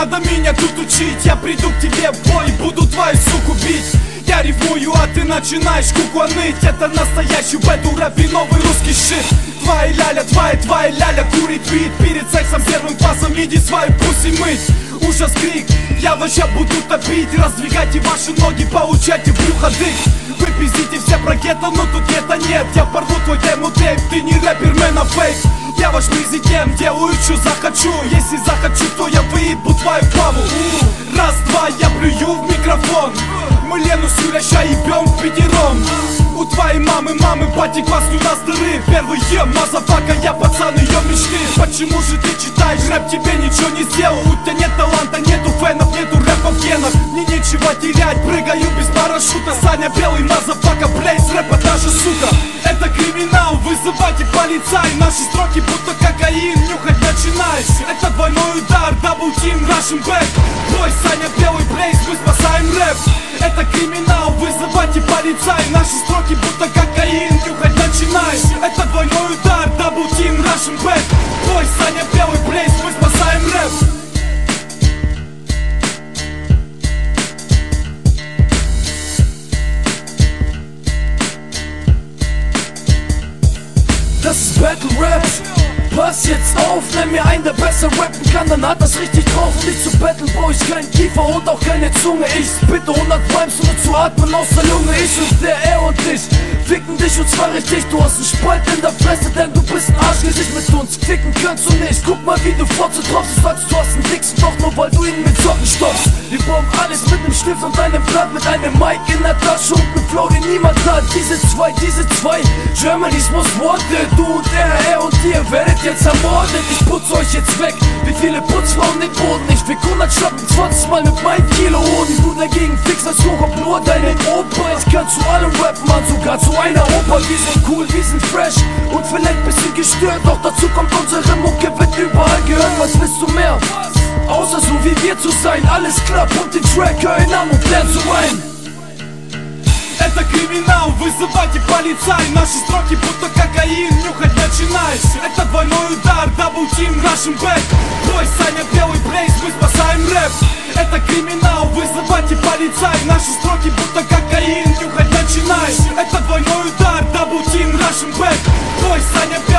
надо меня тут учить. Я приду к тебе в бой, буду твою суку бить. Я рифмую, а ты начинаешь кукла ныть. Это настоящий бэдл рэп и новый русский щит. Твоя ляля курит вид. Перед сексом первым классом иди свою пусть мыть. Ужас, крик, я вообще буду топить. Раздвигайте ваши ноги, получайте брюхо дых. Вы пиздите все про гетто, но тут гетто нет. Я порву твой демо-тейп, ты не рэпер, мэн, а фейк. Я ваш президент, делаю, что захочу. Если захочу, то я выебу твою клаву. Раз, два, я плюю в микрофон. Мы Лену Сюряща ебем пятером. У твоей мамы пати классную нас дыры. Первый мазафака, я пацан ее мечты. Почему же ты читаешь рэп, тебе ничего не сделал? У тебя нет таланта, нету фенов, нету рэпа в генах. Мне нечего терять, прыгаю без парашюта. Саня Белый, мазафака, блейз, рэпа даже сука. Это криминал, вызывайте полицай. Наши строки будто кокаин, нюхать начинаешь. Это двойной удар, даблтим, Russian back. Бой, Саня Белый, блейз, мы спасаем рэп. Это криминал, вызывайте полицай. Наши строки будто кокаин, нюхать начинаешь. Это двойной удар, даблтим, Russian back. Бой, Саня Белый, блейз, мы спасаем рэп. Das ist Battle Rap. Pass jetzt auf, nenn mir einen, der besser rappen kann, dann hat das richtig drauf. Und nicht zu Battle brauch ich keinen Kiefer und auch keine Zunge. Ich bitte 100 Rhymes, nur zu atmen aus der Lunge. Ich und der, er und ich ficken dich und zwar richtig. Du hast einen Spalt in der Fresse, denn du bist ein Arschgesicht. Mit uns ficken kannst du nicht. Guck mal, wie du Fotze tropfst. Du sagst, du hast einen Dicksten, doch nur weil du ihn mit Socken stopfst. Wir bomben alles mit nem Stift und einem Blatt, mit einem Mic in der Tasche und nem Flow, den niemand hat. Diese zwei, Germany's most wanted. Du und er und ihr werdet jetzt ermordet. Ich putze euch jetzt weg, wie viele Putzfrauen den Boden. Ich fick 100 Schlappen 20 Mal mit meinem Kilo Hoden. Du dagegen fix als hoch ob nur deinen Opa. Ich kann zu allem rappen, Mann, sogar zu einer Oper. Wir sind cool, wir sind fresh und vielleicht bisschen gestört. Doch dazu kommt unsere Mucke, wird überall gehört. Was willst du mehr? Außer so wie wir zu sein. Alles klar, pumpt den Track, hör ihn an und lern zu rein. Это криминал, вызывайте полицай. Наши строки будто кокаин, нюхать начинаешь. Это двойной удар, даблтим, Russian back. Бой, Саня Белый, блейз, мы спасаем рэп. Это криминал, вызывайте полицай. Наши строки будто кокаин, нюхать начинаешь. Это двойной удар, даблтим, Russian back. Бой, Саня Белый.